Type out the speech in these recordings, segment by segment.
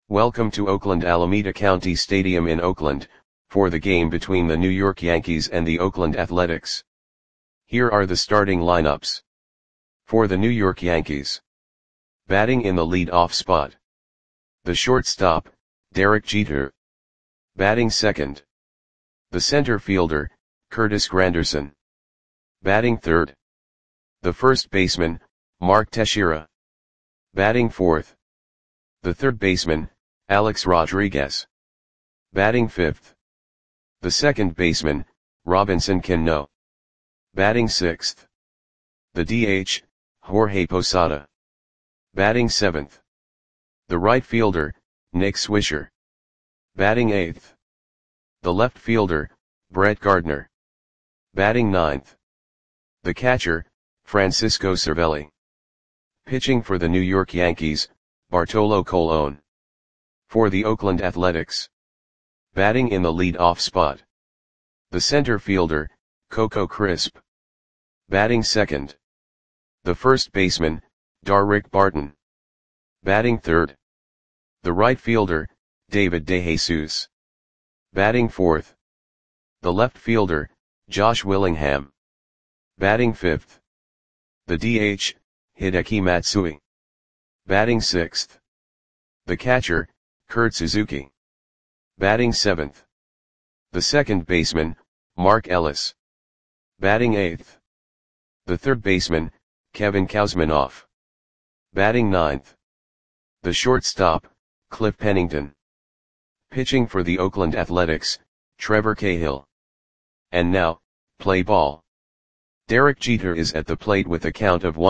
Welcome to Oakland Alameda County Stadium in Oakland, for the game between the New York Yankees and the Oakland Athletics. Here are the starting lineups. For the New York Yankees. Batting in the lead-off spot. The shortstop, Derek Jeter. Batting second. The center fielder, Curtis Granderson. Batting third. The first baseman, Mark Teixeira. Batting fourth. The third baseman, Alex Rodriguez. Batting fifth. The second baseman, Robinson Cano. Batting sixth. The DH, Jorge Posada. Batting seventh. The right fielder, Nick Swisher. Batting eighth. The left fielder, Brett Gardner. Batting ninth. The catcher, Francisco Cervelli. Pitching for the New York Yankees, Bartolo Colon. For the Oakland Athletics. Batting in the lead-off spot. The center fielder, Coco Crisp. Batting second. The first baseman, Darrick Barton. Batting third. The right fielder, David DeJesus. Batting fourth. The left fielder, Josh Willingham. Batting fifth. The DH, Hideki Matsui. Batting sixth. The catcher, Kurt Suzuki. Batting seventh. The second baseman, Mark Ellis. Batting eighth. The third baseman, Kevin Kouzmanoff. Batting ninth. The shortstop, Cliff Pennington. Pitching for the Oakland Athletics, Trevor Cahill. And now, play ball. Derek Jeter is at the plate with a count of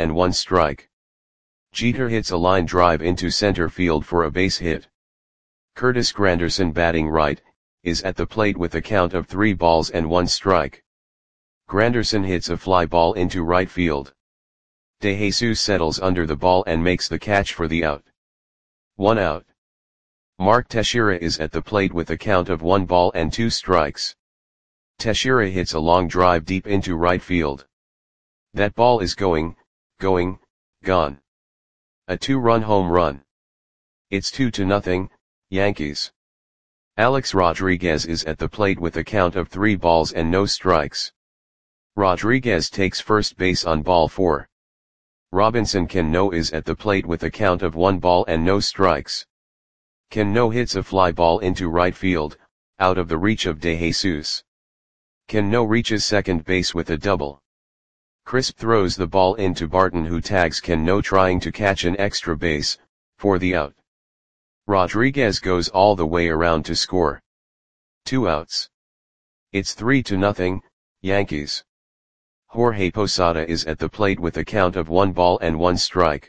1-1 Jeter hits a line drive into center field for a base hit. Curtis Granderson, batting right, is at the plate with a count of 3-1. Granderson hits a fly ball into right field. DeJesus settles under the ball and makes the catch for the out. 1 out. Mark Teixeira is at the plate with a count of 1-2. Teixeira hits a long drive deep into right field. That ball is gone. A 2-run home run. It's 2-0, Yankees. Alex Rodriguez is at the plate with a count of 3-0. Rodriguez takes first base on ball 4. Robinson Cano is at the plate with a count of 1-0. Cano hits a fly ball into right field, out of the reach of DeJesus. Cano reaches second base with a double. Crisp throws the ball into Barton, who tags Cano trying to catch an extra base, for the out. Rodriguez goes all the way around to score. 2 outs. It's 3-0, Yankees. Jorge Posada is at the plate with a count of 1-1.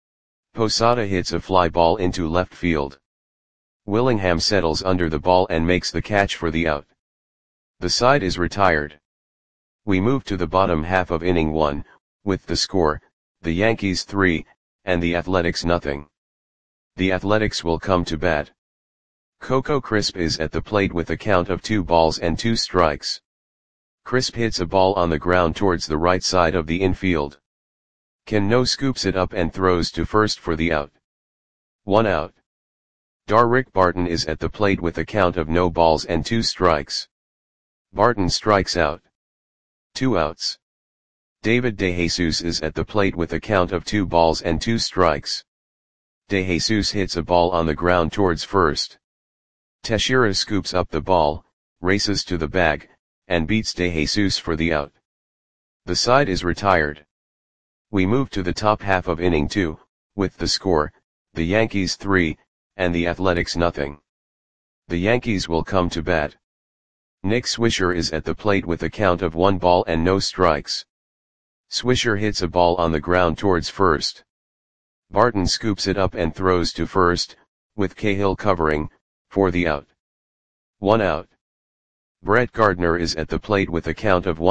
Posada hits a fly ball into left field. Willingham settles under the ball and makes the catch for the out. The side is retired. We move to the bottom half of inning 1, with the score, the Yankees 3, and the Athletics 0. The Athletics will come to bat. Coco Crisp is at the plate with a count of 2-2. Crisp hits a ball on the ground towards the right side of the infield. Cano scoops it up and throws to first for the out. 1 out. Darrick Barton is at the plate with a count of 0-2. Barton strikes out. 2 outs. David DeJesus is at the plate with a count of 2-2. DeJesus hits a ball on the ground towards first. Teixeira scoops up the ball, races to the bag, and beats DeJesus for the out. The side is retired. We move to the top half of inning 2, with the score, the Yankees 3, and the Athletics 0. The Yankees will come to bat. Nick Swisher is at the plate with a count of 1-0. Swisher hits a ball on the ground towards first. Barton scoops it up and throws to first, with Cahill covering, for the out. 1 out. Brett Gardner is at the plate with a count of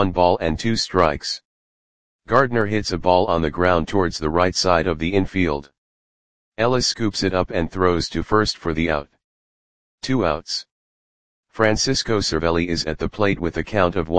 1-2. Gardner hits a ball on the ground towards the right side of the infield. Ellis scoops it up and throws to first for the out. 2 outs. Francisco Cervelli is at the plate with a count of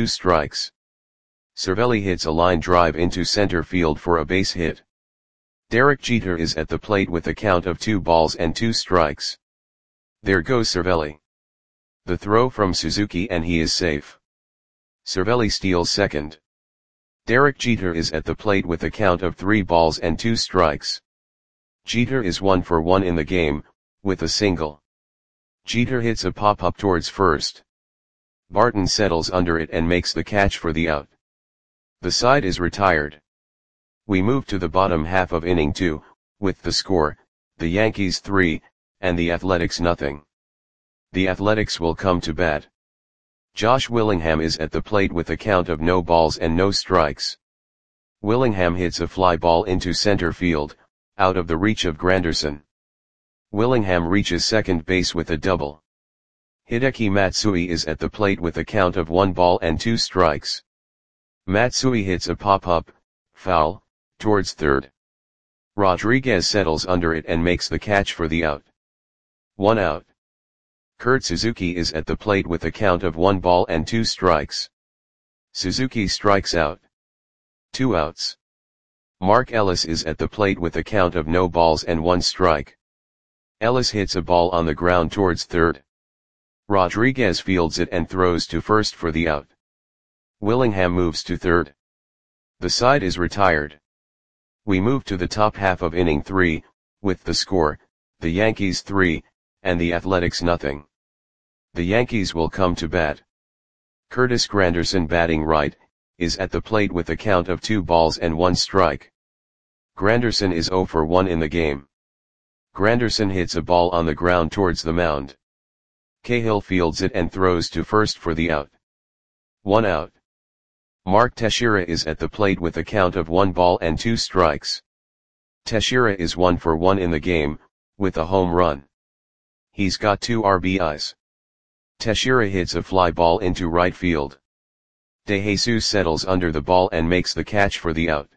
1-2. Cervelli hits a line drive into center field for a base hit. Derek Jeter is at the plate with a count of 2 balls and 2 strikes. There goes Cervelli. The throw from Suzuki and he is safe. Cervelli steals second. Derek Jeter is at the plate with a count of 3 balls and 2 strikes. Jeter is 1 for 1 in the game, with a single. Jeter hits a pop-up towards first. Barton settles under it and makes the catch for the out. The side is retired. We move to the bottom half of inning 2, with the score, the Yankees 3, and the Athletics nothing. The Athletics will come to bat. Josh Willingham is at the plate with a count of no balls and no strikes. Willingham hits a fly ball into center field, out of the reach of Granderson. Willingham reaches second base with a double. Hideki Matsui is at the plate with a count of 1 ball and 2 strikes. Matsui hits a pop-up, foul, towards third. Rodriguez settles under it and makes the catch for the out. 1 out. Kurt Suzuki is at the plate with a count of 1 ball and 2 strikes. Suzuki strikes out. 2 outs. Mark Ellis is at the plate with a count of no balls and 1 strike. Ellis hits a ball on the ground towards third. Rodriguez fields it and throws to first for the out. Willingham moves to third. The side is retired. We move to the top half of inning 3, with the score, the Yankees 3, and the Athletics nothing. The Yankees will come to bat. Curtis Granderson, batting right, is at the plate with a count of 2 balls and 1 strike. Granderson is 0 for 1 in the game. Granderson hits a ball on the ground towards the mound. Cahill fields it and throws to first for the out. 1 out. Mark Teixeira is at the plate with a count of 1 ball and 2 strikes. Teixeira is 1 for 1 in the game, with a home run. He's got 2 RBIs. Teixeira hits a fly ball into right field. De Jesus settles under the ball and makes the catch for the out.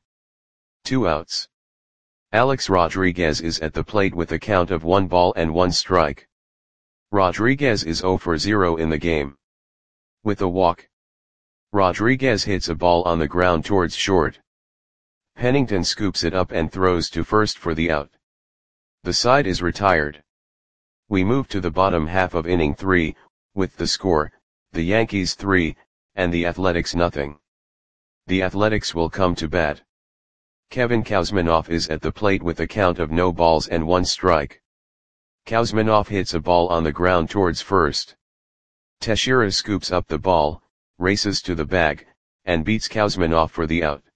2 outs. Alex Rodriguez is at the plate with a count of 1 ball and 1 strike. Rodriguez is 0 for 0 in the game. With a walk. Rodriguez hits a ball on the ground towards short. Pennington scoops it up and throws to first for the out. The side is retired. We move to the bottom half of inning 3, with the score, the Yankees 3, and the Athletics nothing. The Athletics will come to bat. Kevin Kouzmanoff is at the plate with a count of no balls and 1 strike. Kouzmanoff hits a ball on the ground towards first. Teixeira scoops up the ball, races to the bag, and beats Kouzmanoff for the out.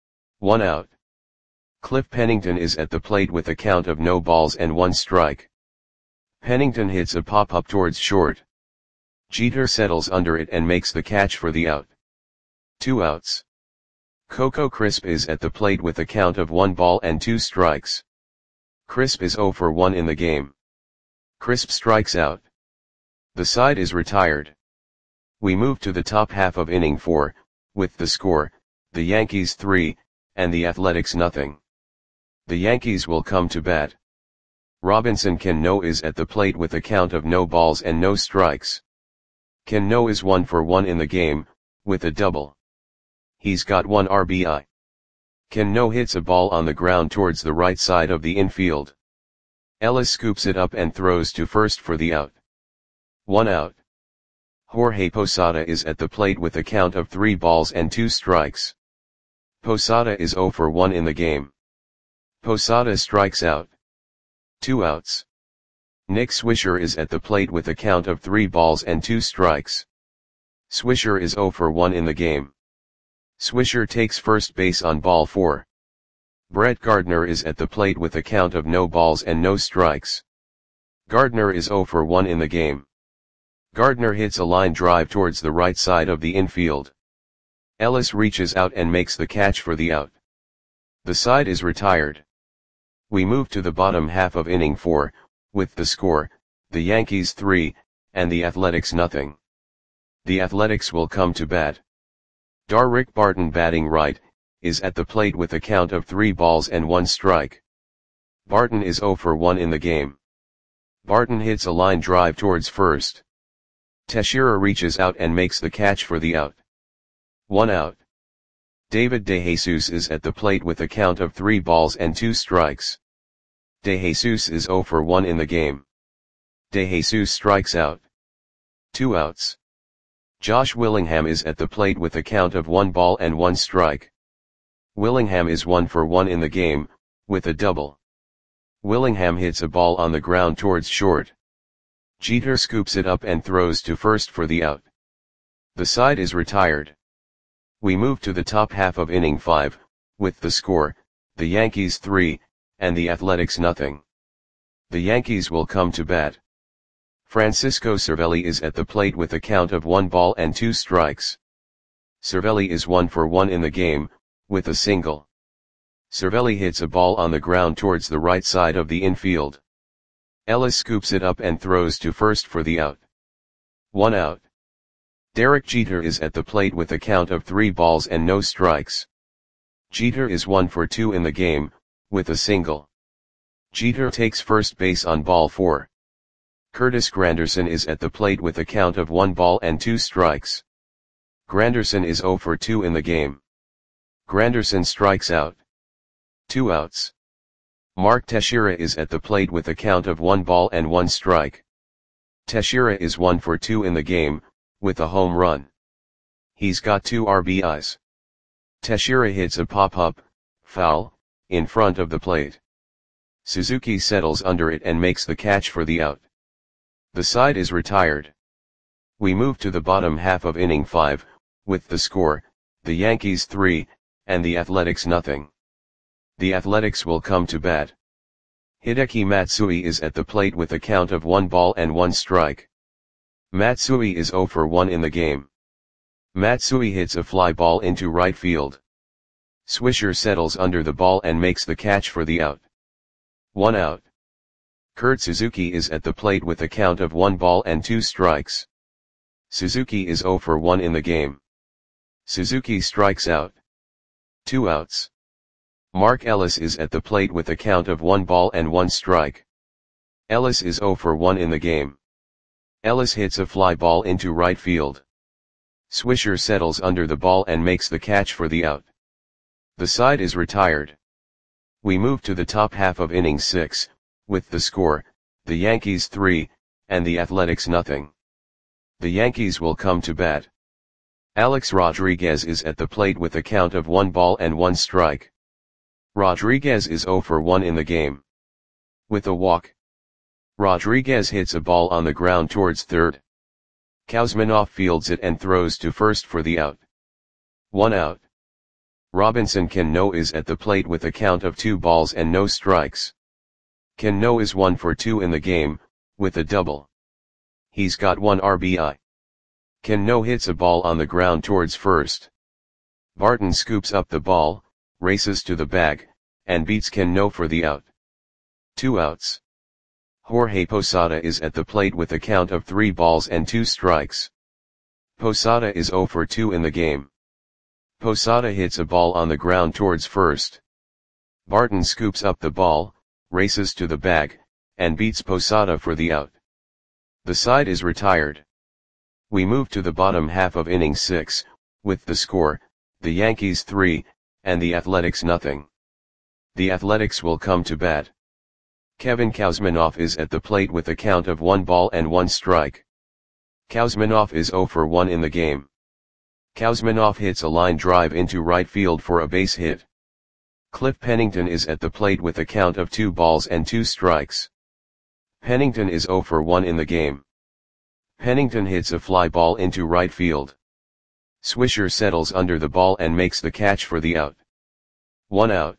1 out. Cliff Pennington is at the plate with a count of no balls and 1 strike. Pennington hits a pop-up towards short. Jeter settles under it and makes the catch for the out. 2 outs. Coco Crisp is at the plate with a count of 1 ball and 2 strikes. Crisp is 0 for 1 in the game. Crisp strikes out. The side is retired. We move to the top half of inning 4, with the score, the Yankees 3, and the Athletics nothing. The Yankees will come to bat. Robinson Cano is at the plate with a count of no balls and no strikes. Cano is 1 for 1 in the game, with a double. He's got 1 RBI. Cano hits a ball on the ground towards the right side of the infield. Ellis scoops it up and throws to first for the out. 1 out. Jorge Posada is at the plate with a count of 3 balls and 2 strikes. Posada is 0 for 1 in the game. Posada strikes out. 2 outs. Nick Swisher is at the plate with a count of 3 balls and 2 strikes. Swisher is 0 for 1 in the game. Swisher takes first base on ball 4. Brett Gardner is at the plate with a count of no balls and no strikes. Gardner is 0 for 1 in the game. Gardner hits a line drive towards the right side of the infield. Ellis reaches out and makes the catch for the out. The side is retired. We move to the bottom half of inning 4, with the score, the Yankees 3, and the Athletics nothing. The Athletics will come to bat. Darrick Barton, batting right, is at the plate with a count of 3 balls and 1 strike. Barton is 0 for 1 in the game. Barton hits a line drive towards first. Teixeira reaches out and makes the catch for the out. 1 out. David DeJesus is at the plate with a count of 3 balls and 2 strikes. DeJesus is 0 for 1 in the game. DeJesus strikes out. 2 outs. Josh Willingham is at the plate with a count of 1 ball and 1 strike. Willingham is 1 for 1 in the game, with a double. Willingham hits a ball on the ground towards short. Jeter scoops it up and throws to first for the out. The side is retired. We move to the top half of inning 5, with the score, the Yankees 3, and the Athletics nothing. The Yankees will come to bat. Francisco Cervelli is at the plate with a count of 1 ball and 2 strikes. Cervelli is 1 for 1 in the game, with a single. Cervelli hits a ball on the ground towards the right side of the infield. Ellis scoops it up and throws to first for the out. 1 out. Derek Jeter is at the plate with a count of 3 balls and no strikes. Jeter is 1 for 2 in the game, with a single. Jeter takes first base on ball 4. Curtis Granderson is at the plate with a count of 1 ball and 2 strikes. Granderson is 0 for 2 in the game. Granderson strikes out. 2 outs. Mark Teixeira is at the plate with a count of 1 ball and 1 strike. Teixeira is 1 for 2 in the game, with a home run. He's got 2 RBIs. Teixeira hits a pop-up, foul, in front of the plate. Suzuki settles under it and makes the catch for the out. The side is retired. We move to the bottom half of inning 5, with the score, the Yankees 3, and the Athletics nothing. The Athletics will come to bat. Hideki Matsui is at the plate with a count of 1 ball and 1 strike. Matsui is 0 for 1 in the game. Matsui hits a fly ball into right field. Swisher settles under the ball and makes the catch for the out. 1 out. Kurt Suzuki is at the plate with a count of 1 ball and 2 strikes. Suzuki is 0 for 1 in the game. Suzuki strikes out. 2 outs. Mark Ellis is at the plate with a count of 1 ball and 1 strike. Ellis is 0 for 1 in the game. Ellis hits a fly ball into right field. Swisher settles under the ball and makes the catch for the out. The side is retired. We move to the top half of inning 6, with the score, the Yankees 3, and the Athletics nothing. The Yankees will come to bat. Alex Rodriguez is at the plate with a count of 1 ball and 1 strike. Rodriguez is 0 for 1 in the game. With a walk. Rodriguez hits a ball on the ground towards third. Kuzminoff fields it and throws to first for the out. 1 out. Robinson Cano is at the plate with a count of 2 balls and no strikes. Cano is 1 for 2 in the game, with a double. He's got 1 RBI. Cano hits a ball on the ground towards first. Barton scoops up the ball, races to the bag, and beats Cano for the out. 2 outs. Jorge Posada is at the plate with a count of 3 balls and 2 strikes. Posada is 0 for 2 in the game. Posada hits a ball on the ground towards first. Barton scoops up the ball, races to the bag, and beats Posada for the out. The side is retired. We move to the bottom half of inning 6, with the score, the Yankees 3, and the Athletics nothing. The Athletics will come to bat. Kevin Kuzminoff is at the plate with a count of 1 ball and 1 strike. Kuzminoff is 0 for 1 in the game. Kuzminoff hits a line drive into right field for a base hit. Cliff Pennington is at the plate with a count of 2 balls and 2 strikes. Pennington is 0 for 1 in the game. Pennington hits a fly ball into right field. Swisher settles under the ball and makes the catch for the out. 1 out.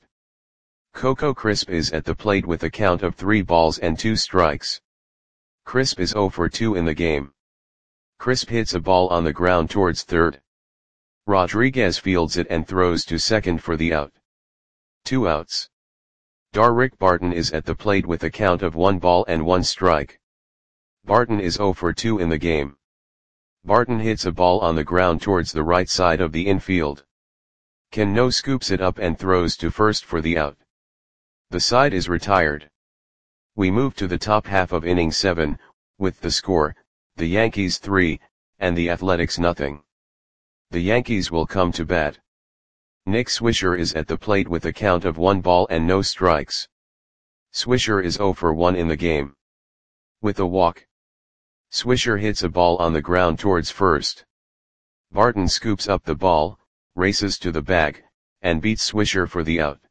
Coco Crisp is at the plate with a count of 3 balls and 2 strikes. Crisp is 0 for 2 in the game. Crisp hits a ball on the ground towards third. Rodriguez fields it and throws to second for the out. 2 outs. Darrick Barton is at the plate with a count of 1 ball and 1 strike. Barton is 0 for 2 in the game. Barton hits a ball on the ground towards the right side of the infield. Cano scoops it up and throws to first for the out. The side is retired. We move to the top half of inning 7, with the score, the Yankees 3, and the Athletics nothing. The Yankees will come to bat. Nick Swisher is at the plate with a count of 1 ball and no strikes. Swisher is 0 for 1 in the game. With a walk, Swisher hits a ball on the ground towards first. Barton scoops up the ball, races to the bag, and beats Swisher for the out.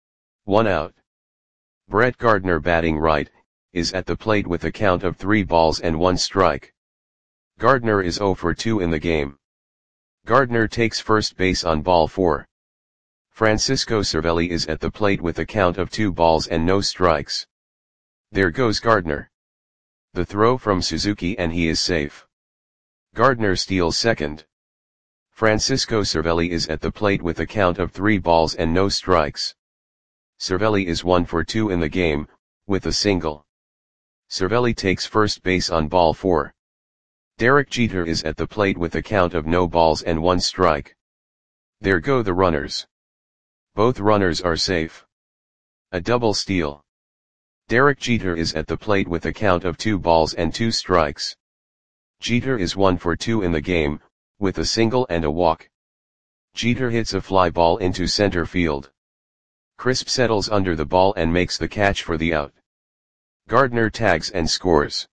1 out. Brett Gardner, batting right, is at the plate with a count of 3 balls and 1 strike. Gardner is 0 for 2 in the game. Gardner takes first base on ball 4. Francisco Cervelli is at the plate with a count of 2 balls and no strikes. There goes Gardner. The throw from Suzuki and he is safe. Gardner steals second. Francisco Cervelli is at the plate with a count of 3 balls and no strikes. Cervelli is 1 for 2 in the game, with a single. Cervelli takes first base on ball 4. Derek Jeter is at the plate with a count of no balls and 1 strike. There go the runners. Both runners are safe. A double steal. Derek Jeter is at the plate with a count of 2 balls and 2 strikes. Jeter is 1 for 2 in the game, with a single and a walk. Jeter hits a fly ball into center field. Crisp settles under the ball and makes the catch for the out. Gardner tags and scores.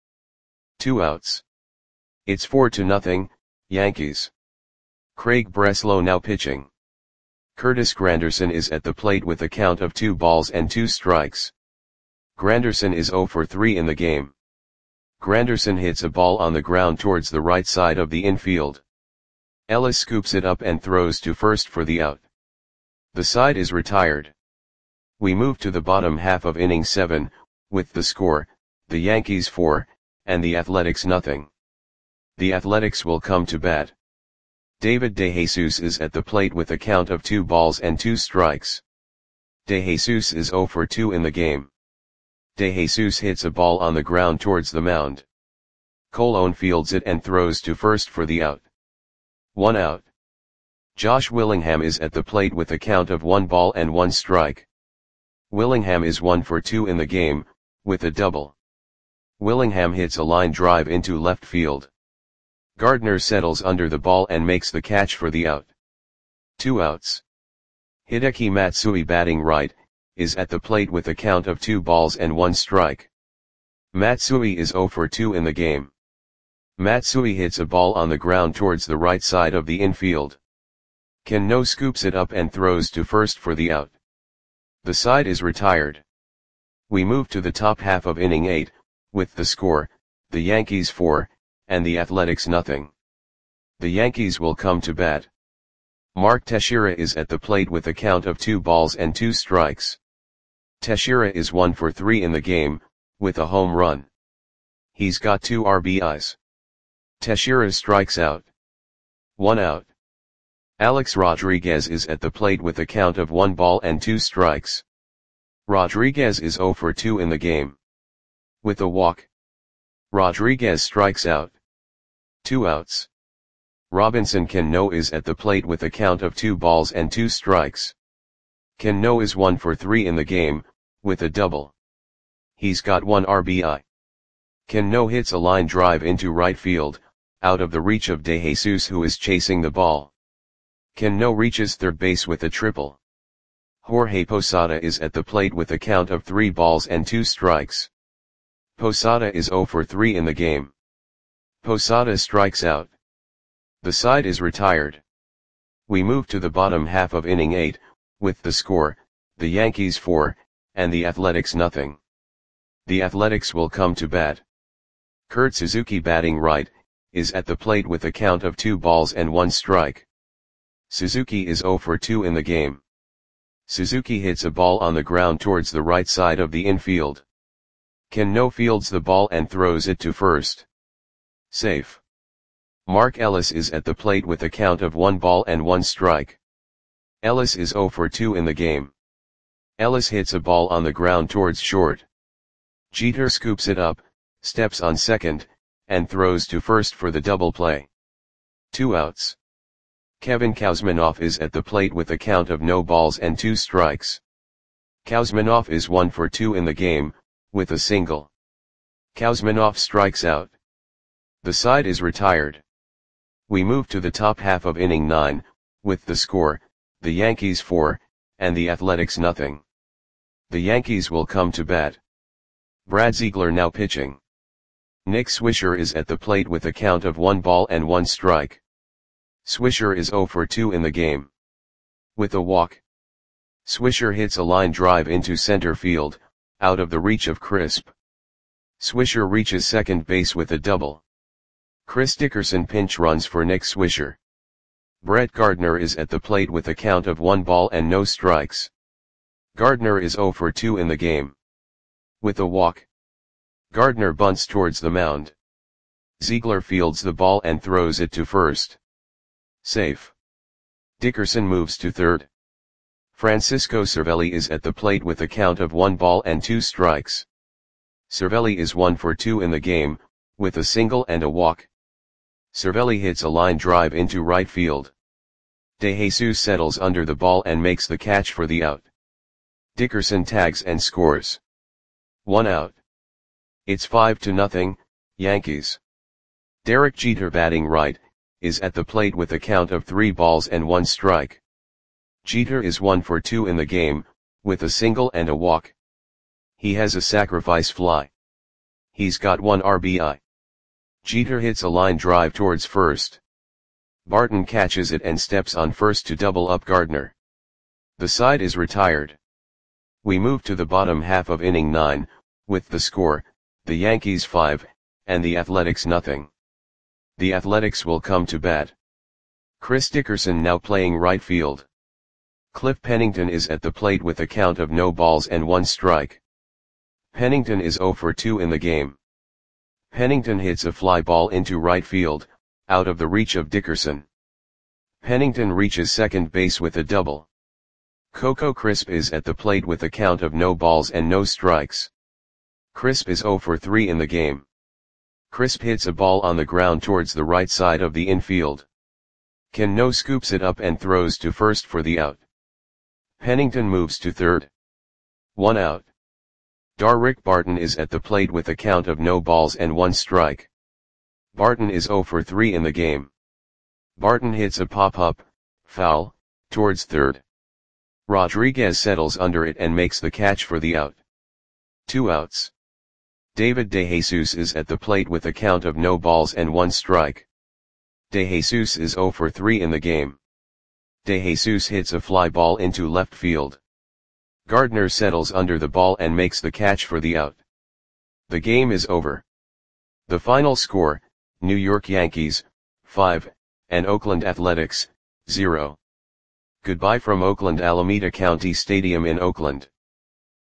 2 outs. It's 4-0, Yankees. Craig Breslow now pitching. Curtis Granderson is at the plate with a count of 2 balls and 2 strikes. Granderson is 0 for 3 in the game. Granderson hits a ball on the ground towards the right side of the infield. Ellis scoops it up and throws to first for the out. The side is retired. We move to the bottom half of inning 7, with the score, the Yankees 4, and the Athletics nothing. The Athletics will come to bat. David DeJesus is at the plate with a count of 2 balls and 2 strikes. DeJesus is 0 for 2 in the game. DeJesus hits a ball on the ground towards the mound. Colon fields it and throws to first for the out. 1 out. Josh Willingham is at the plate with a count of 1 ball and 1 strike. Willingham is 1 for 2 in the game, with a double. Willingham hits a line drive into left field. Gardner settles under the ball and makes the catch for the out. 2 outs. Hideki Matsui, batting right, is at the plate with a count of 2 balls and 1 strike. Matsui is 0 for 2 in the game. Matsui hits a ball on the ground towards the right side of the infield. Cano scoops it up and throws to first for the out. The side is retired. We move to the top half of inning 8, with the score, the Yankees 4, and the Athletics nothing. The Yankees will come to bat. Mark Teixeira is at the plate with a count of 2 balls and 2 strikes. Teixeira is 1 for 3 in the game, with a home run. He's got 2 RBIs. Teixeira strikes out. 1 out. Alex Rodriguez is at the plate with a count of 1 ball and 2 strikes. Rodriguez is 0 for 2 in the game. With a walk, Rodriguez strikes out. 2 outs. Robinson Cano is at the plate with a count of 2 balls and 2 strikes. Cano is 1 for 3 in the game, with a double. He's got 1 RBI. Cano hits a line drive into right field, out of the reach of DeJesus, who is chasing the ball. Cano reaches third base with a triple. Jorge Posada is at the plate with a count of 3 balls and 2 strikes. Posada is 0 for 3 in the game. Posada strikes out. The side is retired. We move to the bottom half of inning 8, with the score, the Yankees 4, and the Athletics nothing. The Athletics will come to bat. Kurt Suzuki, batting right, is at the plate with a count of 2 balls and 1 strike. Suzuki is 0 for 2 in the game. Suzuki hits a ball on the ground towards the right side of the infield. Cano fields the ball and throws it to first. Safe. Mark Ellis is at the plate with a count of 1 ball and 1 strike. Ellis is 0 for 2 in the game. Ellis hits a ball on the ground towards short. Jeter scoops it up, steps on second, and throws to first for the double play. 2 outs. Kevin Kouzmanoff is at the plate with a count of no balls and 2 strikes. Kouzmanoff is 1 for 2 in the game, with a single. Kouzmanoff strikes out. The side is retired. We move to the top half of inning 9, with the score, the Yankees 4, and the Athletics nothing. The Yankees will come to bat. Brad Ziegler now pitching. Nick Swisher is at the plate with a count of 1 ball and 1 strike. Swisher is 0 for 2 in the game. With a walk. Swisher hits a line drive into center field, out of the reach of Crisp. Swisher reaches second base with a double. Chris Dickerson pinch runs for Nick Swisher. Brett Gardner is at the plate with a count of 1 ball and no strikes. Gardner is 0 for 2 in the game. With a walk. Gardner bunts towards the mound. Ziegler fields the ball and throws it to first. Safe. Dickerson moves to third. Francisco Cervelli is at the plate with a count of 1 ball and 2 strikes. Cervelli is 1 for 2 in the game, with a single and a walk. Cervelli hits a line drive into right field. De Jesus settles under the ball and makes the catch for the out. Dickerson tags and scores. 1 out. It's 5-0, Yankees. Derek Jeter batting right, is at the plate with a count of 3 balls and 1 strike. Jeter is 1 for 2 in the game, with a single and a walk. He has a sacrifice fly. He's got 1 RBI. Jeter hits a line drive towards first. Barton catches it and steps on first to double up Gardner. The side is retired. We move to the bottom half of inning 9, with the score, the Yankees 5, and the Athletics nothing. The Athletics will come to bat. Chris Dickerson now playing right field. Cliff Pennington is at the plate with a count of no balls and 1 strike. Pennington is 0 for 2 in the game. Pennington hits a fly ball into right field, out of the reach of Dickerson. Pennington reaches second base with a double. Coco Crisp is at the plate with a count of no balls and no strikes. Crisp is 0 for 3 in the game. Crisp hits a ball on the ground towards the right side of the infield. Cano scoops it up and throws to first for the out. Pennington moves to third. 1 out. Darrick Barton is at the plate with a count of no balls and 1 strike. Barton is 0 for 3 in the game. Barton hits a pop-up, foul, towards third. Rodriguez settles under it and makes the catch for the out. 2 outs. David De Jesus is at the plate with a count of no balls and 1 strike. De Jesus is 0 for 3 in the game. De Jesus hits a fly ball into left field. Gardner settles under the ball and makes the catch for the out. The game is over. The final score, New York Yankees, 5, and Oakland Athletics, 0. Goodbye from Oakland Alameda County Stadium in Oakland.